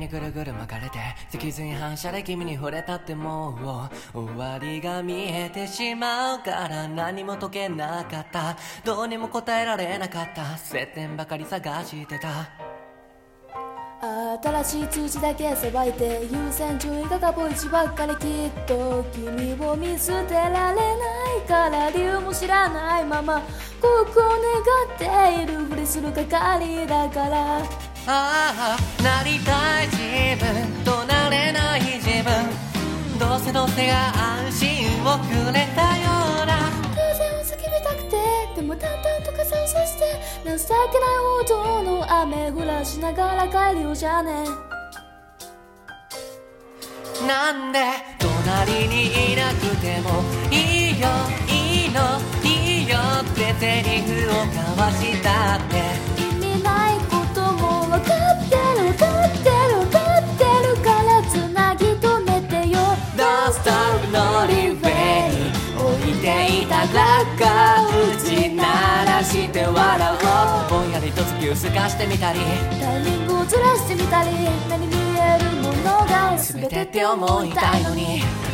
にぐるぐる巻かれて脊髄反射で君に触れたってもう終わりが見えてしまうから何も解けなかった、どうにも答えられなかった、接点ばかり探してた。 新しい通知だけさばいて優先順位がガポイチばっかり、きっと君を見捨てられないから理由も知らないままここ願っているふりする係だから、 なりたい自分となれない自分、どうせが安心をくれたような、 風を叫びたくてでも淡々と傘をさして情けないほどの雨降らしながら帰るよじゃねえ。なんで隣にいなくてもいいよいいのいいよってセリフを交わしたって、 意味ないことも分かってる分かってる分かってるからつなぎ止めてよ。 Don't stop 乗り場に置いていたラッカー打ち鳴らして笑おう、ぼんやりと月を透かしてみたりタイミングをずらしてみたり、目に見えるものが全てって思いたいのに。